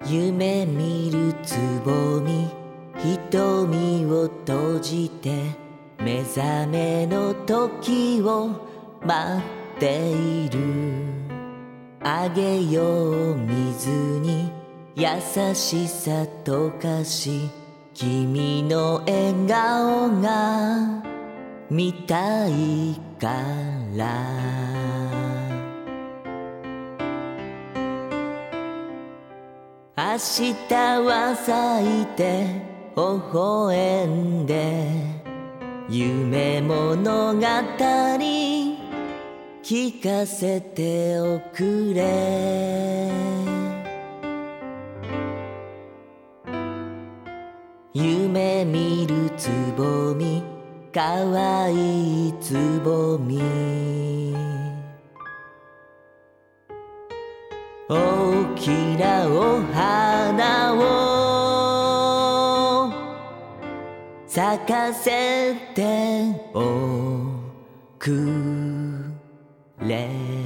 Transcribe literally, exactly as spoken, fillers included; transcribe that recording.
夢見るつぼみ、瞳を閉じて目覚めの時を待っている。あげよう水に優しさ溶かし、君の笑顔が見たいから明日は咲いて微笑んで夢物語聞かせておくれ。夢見るつぼみ、かわいいつぼみ、大きなお花を咲かせておくれ。